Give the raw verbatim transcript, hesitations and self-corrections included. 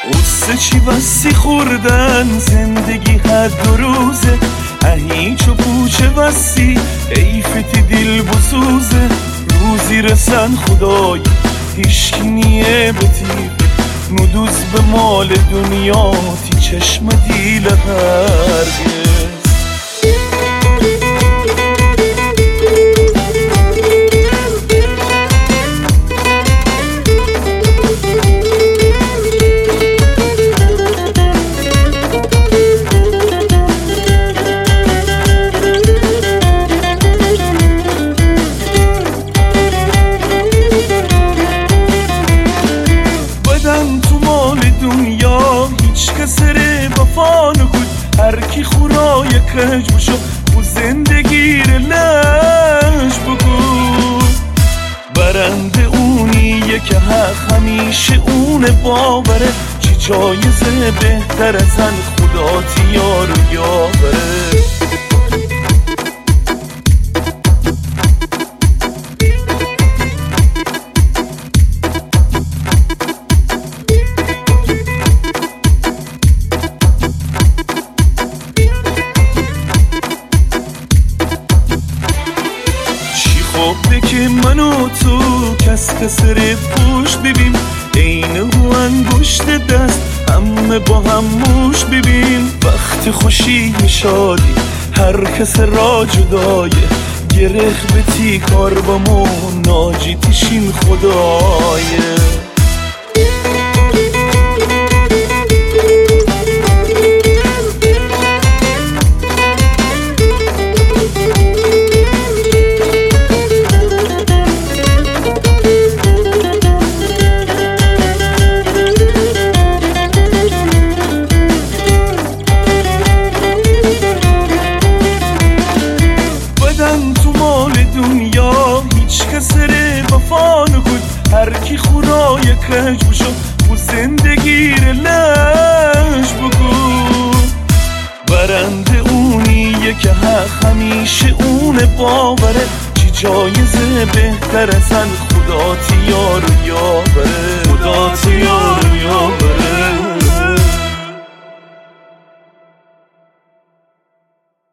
قصه چی بسی خوردن زندگی هر دو روزه، هیچ و پوچه بسی حیفتی دل بسوزه. روزی رسن خدای هیشکی نیه بتیبه، ندوز به مال دنیا تی چشم دیل هرگز. سره وفا نکود هر کی خورای کج بشو و زندگی رو لش بگود. برنده اونیه که حق همیشه اونه، باوره چی جایزه بهتر از زن خدا تیار و یاوره. خوبه که من و تو کس کسر پوش ببین، این رو انگشت دست همه با هم موش ببین. وقت خوشی شادی هر کس را جدایه، گرخ به تی کار با مو ناجی تیشین خدایه. دنیا هیچ کسره وفا نکود هر کی خورای کج بشو و زندگی رو لش بگود. برنده اونیه که حق همیشه اونه، باوره چی جایزه بهتر از زن خدا تیار و یاوره. خدا تیار